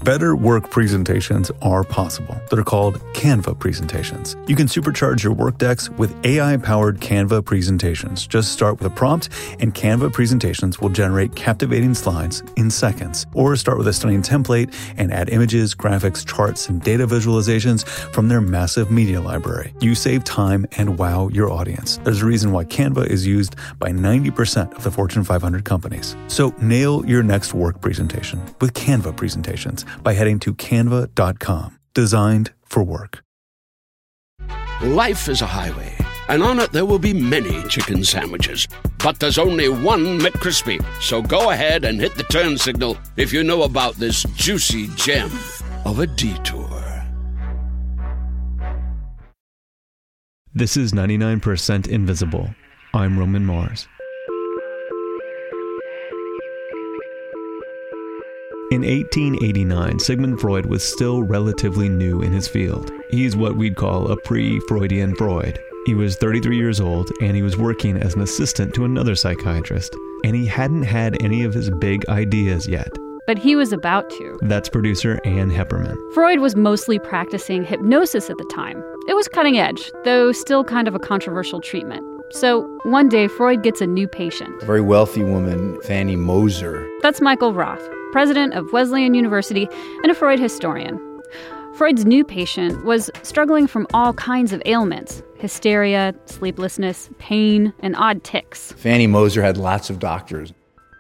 Better work presentations are possible. They're called Canva presentations. You can supercharge your work decks with AI-powered Canva presentations. Just start with a prompt, and Canva presentations will generate captivating slides in seconds. Or start with a stunning template and add images, graphics, charts, and data visualizations from their massive media library. You save time and wow your audience. There's a reason why Canva is used by 90% of the Fortune 500 companies. So nail your next work presentation with Canva presentations by heading to canva.com. Designed for work. Life is a highway, and on it there will be many chicken sandwiches. But there's only one McCrispy. So go ahead and hit the turn signal if you know about this juicy gem of a detour. This is 99% Invisible. I'm Roman Mars. In 1889, Sigmund Freud was still relatively new in his field. He's what we'd call a pre-Freudian Freud. He was 33 years old, and he was working as an assistant to another psychiatrist. And he hadn't had any of his big ideas yet. But he was about to. That's producer Ann Hepperman. Freud was mostly practicing hypnosis at the time. It was cutting edge, though still kind of a controversial treatment. So one day, Freud gets a new patient. A very wealthy woman, Fanny Moser. That's Michael Roth, president of Wesleyan University and a Freud historian. Freud's new patient was struggling from all kinds of ailments: hysteria, sleeplessness, pain, and odd tics. Fanny Moser had lots of doctors.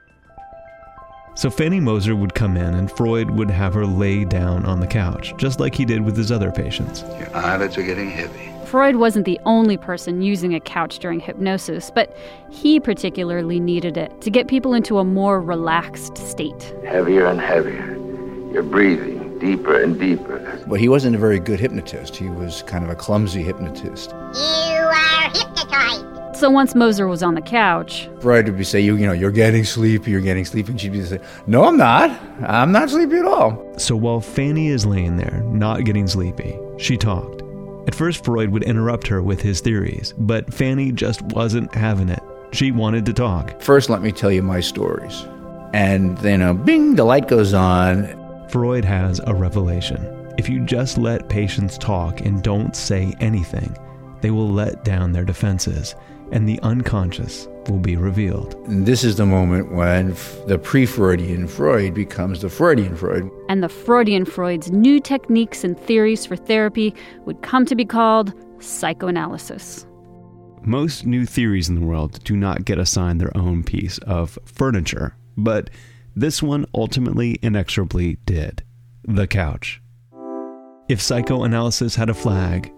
So Fanny Moser would come in and Freud would have her lay down on the couch, just like he did with his other patients. Your eyelids are getting heavy. Freud wasn't the only person using a couch during hypnosis, but he particularly needed it to get people into a more relaxed state. Heavier and heavier. You're breathing deeper and deeper. But he wasn't a very good hypnotist. He was kind of a clumsy hypnotist. You are hypnotized. So once Moser was on the couch, Freud would say, you're getting sleepy, and she'd be say, no, I'm not sleepy at all. So while Fanny is laying there, not getting sleepy, she talked. At first, Freud would interrupt her with his theories, but Fanny just wasn't having it. She wanted to talk. First, let me tell you my stories. And then, bing, the light goes on. Freud has a revelation. If you just let patients talk and don't say anything, they will let down their defenses, and the unconscious will be revealed. And this is the moment when the pre-Freudian Freud becomes the Freudian Freud. And the Freudian Freud's new techniques and theories for therapy would come to be called psychoanalysis. Most new theories in the world do not get assigned their own piece of furniture, but this one ultimately inexorably did. The couch. If psychoanalysis had a flag,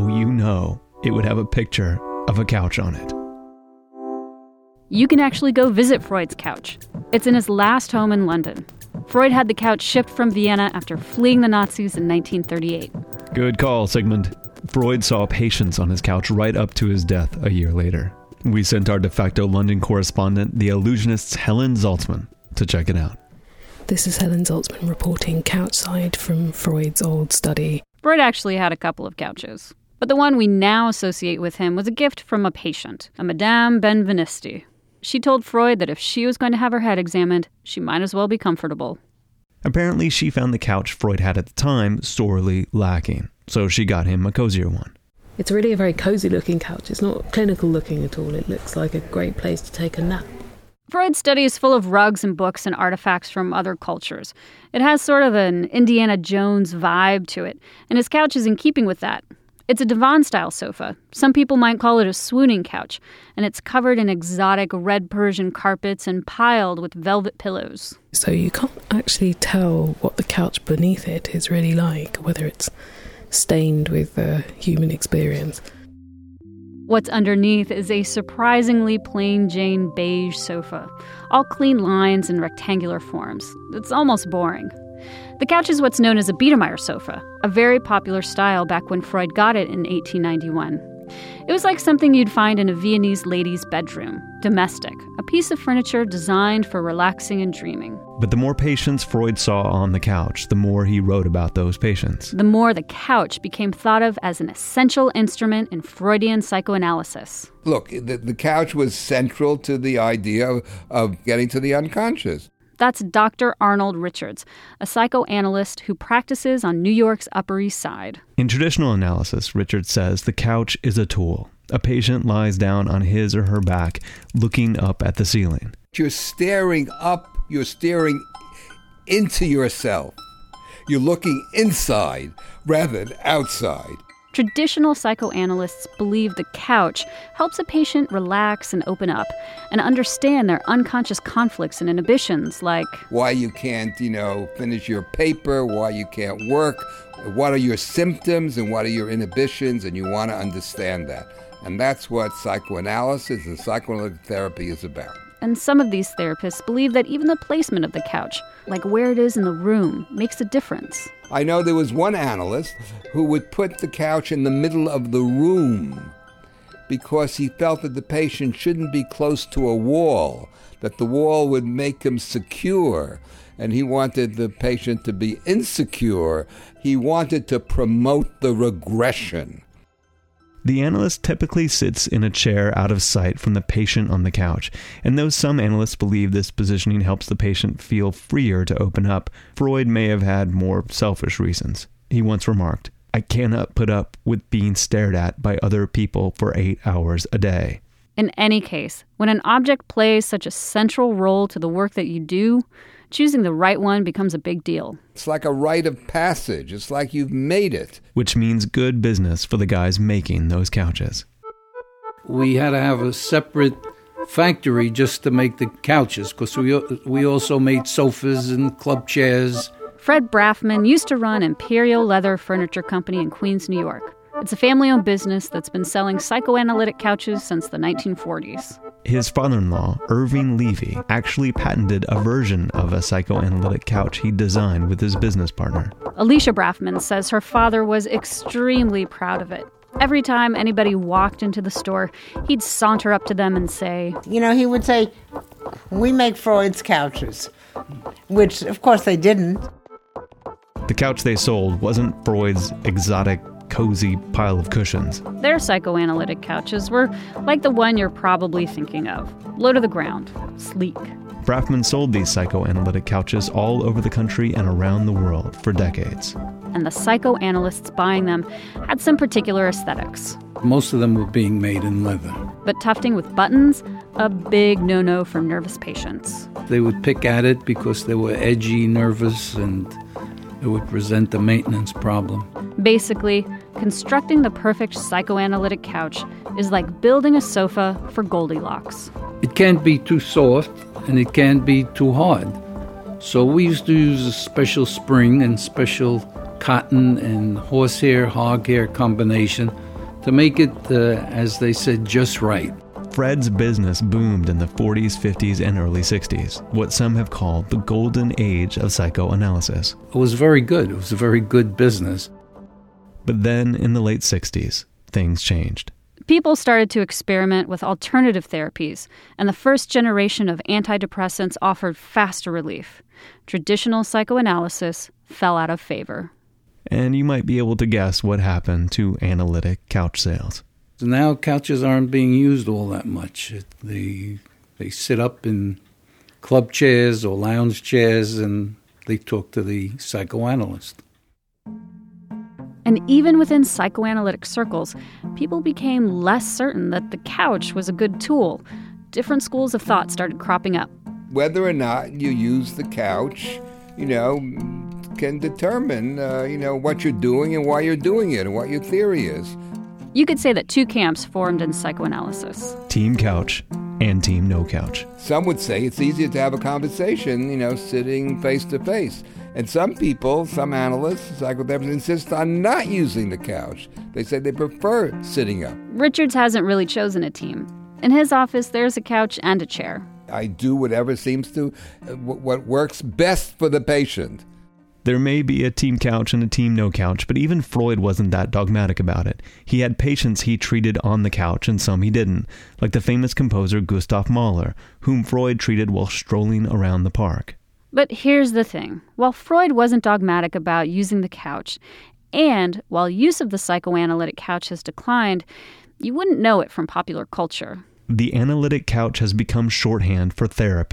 it would have a picture of a couch on it. You can actually go visit Freud's couch. It's in his last home in London. Freud had the couch shipped from Vienna after fleeing the Nazis in 1938. Good call, Sigmund. Freud saw patients on his couch right up to his death a year later. We sent our de facto London correspondent, the illusionist's Helen Zaltzman, to check it out. This is Helen Zaltzman reporting couchside from Freud's old study. Freud actually had a couple of couches, but the one we now associate with him was a gift from a patient, a Madame Benvenisti. She told Freud that if she was going to have her head examined, she might as well be comfortable. Apparently, she found the couch Freud had at the time sorely lacking, so she got him a cozier one. It's really a very cozy looking couch. It's not clinical looking at all. It looks like a great place to take a nap. Freud's study is full of rugs and books and artifacts from other cultures. It has sort of an Indiana Jones vibe to it, and his couch is in keeping with that. It's a divan-style sofa. Some people might call it a swooning couch, and it's covered in exotic red Persian carpets and piled with velvet pillows. So you can't actually tell what the couch beneath it is really like, whether it's stained with human experience. What's underneath is a surprisingly plain Jane beige sofa, all clean lines and rectangular forms. It's almost boring. The couch is what's known as a Biedermeier sofa, a very popular style back when Freud got it in 1891. It was like something you'd find in a Viennese lady's bedroom, domestic, a piece of furniture designed for relaxing and dreaming. But the more patients Freud saw on the couch, the more he wrote about those patients. The more the couch became thought of as an essential instrument in Freudian psychoanalysis. Look, the couch was central to the idea of getting to the unconscious. That's Dr. Arnold Richards, a psychoanalyst who practices on New York's Upper East Side. In traditional analysis, Richards says the couch is a tool. A patient lies down on his or her back, looking up at the ceiling. You're staring up, you're staring into yourself. You're looking inside rather than outside. Traditional psychoanalysts believe the couch helps a patient relax and open up and understand their unconscious conflicts and inhibitions, like why you can't, finish your paper, why you can't work, what are your symptoms and what are your inhibitions, and you want to understand that. And that's what psychoanalysis and psychoanalytic therapy is about. And some of these therapists believe that even the placement of the couch, like where it is in the room, makes a difference. I know there was one analyst who would put the couch in the middle of the room because he felt that the patient shouldn't be close to a wall, that the wall would make him secure, and he wanted the patient to be insecure. He wanted to promote the regression. The analyst typically sits in a chair out of sight from the patient on the couch, and though some analysts believe this positioning helps the patient feel freer to open up, Freud may have had more selfish reasons. He once remarked, "I cannot put up with being stared at by other people for 8 hours a day." In any case, when an object plays such a central role to the work that you do, choosing the right one becomes a big deal. It's like a rite of passage. It's like you've made it. Which means good business for the guys making those couches. We had to have a separate factory just to make the couches, because we also made sofas and club chairs. Fred Braffman used to run Imperial Leather Furniture Company in Queens, New York. It's a family-owned business that's been selling psychoanalytic couches since the 1940s. His father-in-law, Irving Levy, actually patented a version of a psychoanalytic couch he designed with his business partner. Alicia Braffman says her father was extremely proud of it. Every time anybody walked into the store, he'd saunter up to them and say, he would say, "We make Freud's couches," which, of course, they didn't. The couch they sold wasn't Freud's exotic, cozy pile of cushions. Their psychoanalytic couches were like the one you're probably thinking of. Low to the ground, sleek. Braffman sold these psychoanalytic couches all over the country and around the world for decades. And the psychoanalysts buying them had some particular aesthetics. Most of them were being made in leather. But tufting with buttons, a big no-no for nervous patients. They would pick at it because they were edgy, nervous, and it would present a maintenance problem. Basically, constructing the perfect psychoanalytic couch is like building a sofa for Goldilocks. It can't be too soft, and it can't be too hard. So we used to use a special spring and special cotton and horsehair, hoghair combination to make it, as they said, just right. Fred's business boomed in the 40s, 50s, and early 60s, what some have called the golden age of psychoanalysis. It was very good. It was a very good business. But then in the late 60s, things changed. People started to experiment with alternative therapies, and the first generation of antidepressants offered faster relief. Traditional psychoanalysis fell out of favor. And you might be able to guess what happened to analytic couch sales. Now couches aren't being used all that much. They sit up in club chairs or lounge chairs and they talk to the psychoanalyst. And even within psychoanalytic circles, people became less certain that the couch was a good tool. Different schools of thought started cropping up. Whether or not you use the couch, can determine, what you're doing and why you're doing it and what your theory is. You could say that two camps formed in psychoanalysis. Team couch and team no couch. Some would say it's easier to have a conversation, sitting face to face. And some people, some analysts, psychotherapists insist on not using the couch. They say they prefer sitting up. Richards hasn't really chosen a team. In his office, there's a couch and a chair. I do whatever seems to, what works best for the patient. There may be a team couch and a team no couch, but even Freud wasn't that dogmatic about it. He had patients he treated on the couch and some he didn't, like the famous composer Gustav Mahler, whom Freud treated while strolling around the park. But here's the thing. While Freud wasn't dogmatic about using the couch, and while use of the psychoanalytic couch has declined, you wouldn't know it from popular culture. The analytic couch has become shorthand for therapy.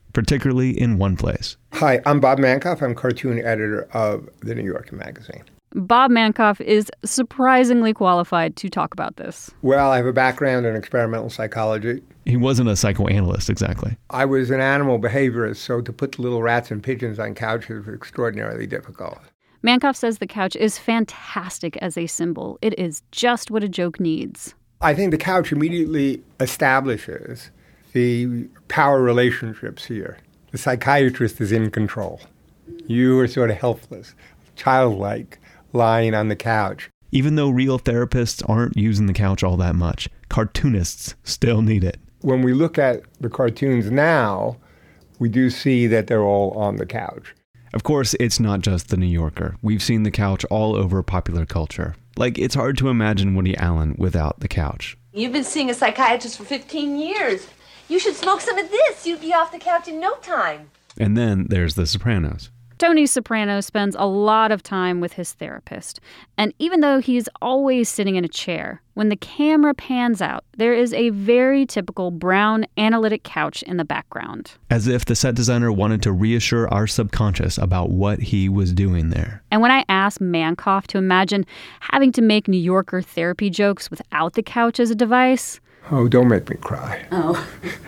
particularly in one place. Hi, I'm Bob Mankoff. I'm cartoon editor of The New Yorker magazine. Bob Mankoff is surprisingly qualified to talk about this. Well, I have a background in experimental psychology. He wasn't a psychoanalyst exactly. I was an animal behaviorist, so to put little rats and pigeons on couches was extraordinarily difficult. Mankoff says the couch is fantastic as a symbol. It is just what a joke needs. I think the couch immediately establishes the power relationships here. The psychiatrist is in control. You are sort of helpless, childlike, lying on the couch. Even though real therapists aren't using the couch all that much, cartoonists still need it. When we look at the cartoons now, we do see that they're all on the couch. Of course, it's not just The New Yorker. We've seen the couch all over popular culture. Like, it's hard to imagine Woody Allen without the couch. You've been seeing a psychiatrist for 15 years. You should smoke some of this. You'd be off the couch in no time. And then there's The Sopranos. Tony Soprano spends a lot of time with his therapist. And even though he's always sitting in a chair, when the camera pans out, there is a very typical brown analytic couch in the background. As if the set designer wanted to reassure our subconscious about what he was doing there. And when I asked Mankoff to imagine having to make New Yorker therapy jokes without the couch as a device... Oh, don't make me cry. Oh.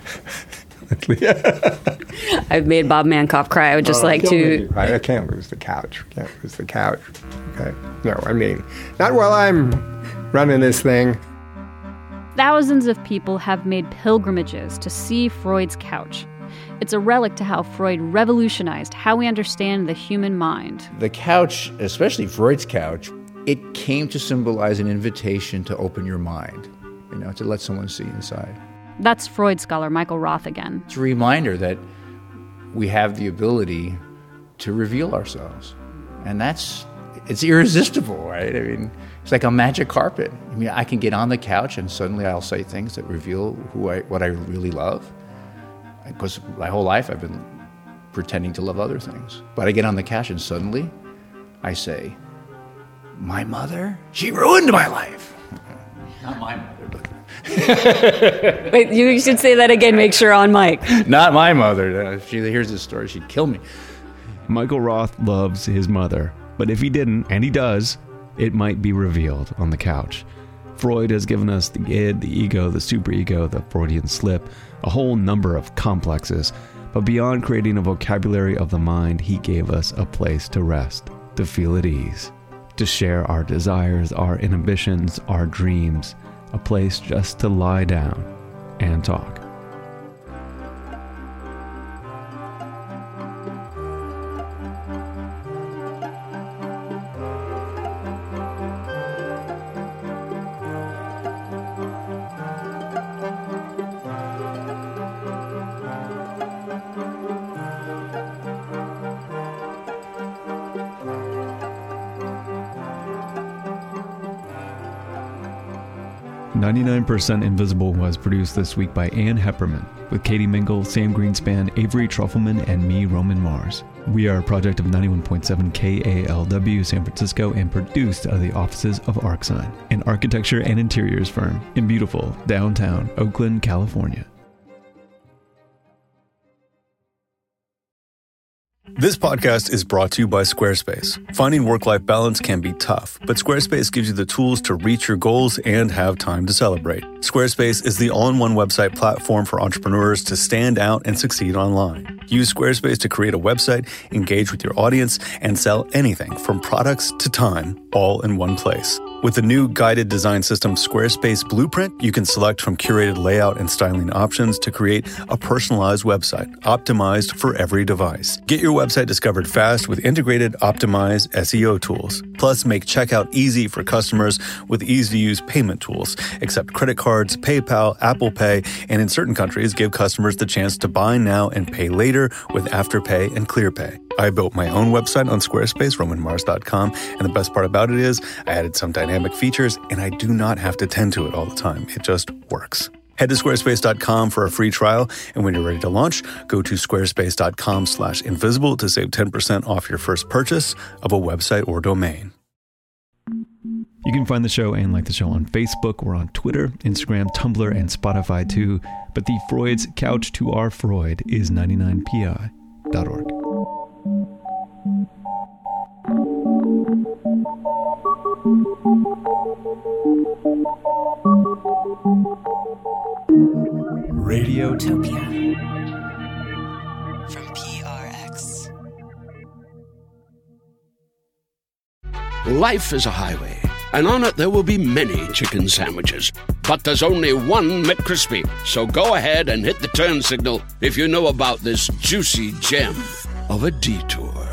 I've made Bob Mankoff cry. I would just like to... I can't lose the couch. Can't lose the couch. Okay. No, I mean, not while I'm running this thing. Thousands of people have made pilgrimages to see Freud's couch. It's a relic to how Freud revolutionized how we understand the human mind. The couch, especially Freud's couch, it came to symbolize an invitation to open your mind, to let someone see inside. That's Freud scholar Michael Roth again. It's a reminder that we have the ability to reveal ourselves. And it's irresistible, right? I mean, it's like a magic carpet. I mean, I can get on the couch and suddenly I'll say things that reveal what I really love. Because my whole life I've been pretending to love other things. But I get on the couch and suddenly I say, my mother, she ruined my life. Not my mother, but... Wait, you should say that again, make sure on mic. Not my mother. If she hears this story, she'd kill me. Michael Roth loves his mother, but if he didn't, and he does, it might be revealed on the couch. Freud has given us the id, the ego, the superego, the Freudian slip, a whole number of complexes. But beyond creating a vocabulary of the mind, he gave us a place to rest, to feel at ease, to share our desires, our inhibitions, our dreams, a place just to lie down and talk. "99% Invisible" was produced this week by Ann Hepperman, with Katie Mingle, Sam Greenspan, Avery Trufelman, and me, Roman Mars. We are a project of 91.7 KALW San Francisco and produced out of the offices of Arcsign, an architecture and interiors firm in beautiful downtown Oakland, California. This podcast is brought to you by Squarespace. Finding work-life balance can be tough, but Squarespace gives you the tools to reach your goals and have time to celebrate. Squarespace is the all-in-one website platform for entrepreneurs to stand out and succeed online. Use Squarespace to create a website, engage with your audience, and sell anything from products to time, all in one place. With the new guided design system Squarespace Blueprint, you can select from curated layout and styling options to create a personalized website optimized for every device. Get your website discovered fast with integrated, optimized SEO tools. Plus, make checkout easy for customers with easy-to-use payment tools. Accept credit cards, PayPal, Apple Pay, and in certain countries, give customers the chance to buy now and pay later with Afterpay and ClearPay. I built my own website on Squarespace, RomanMars.com, and the best part about it is I added some dynamic features, and I do not have to tend to it all the time. It just works. Head to squarespace.com for a free trial, and when you're ready to launch, go to squarespace.com/invisible to save 10% off your first purchase of a website or domain. You can find the show and like the show on Facebook. We're on Twitter, Instagram, Tumblr, and Spotify too. But the Freud's Couch to Our Freud is 99pi.org. Radiotopia from PRX. Life is a highway, and on it there will be many chicken sandwiches. But there's only one McCrispy. So go ahead and hit the turn signal if you know about this juicy gem of a detour.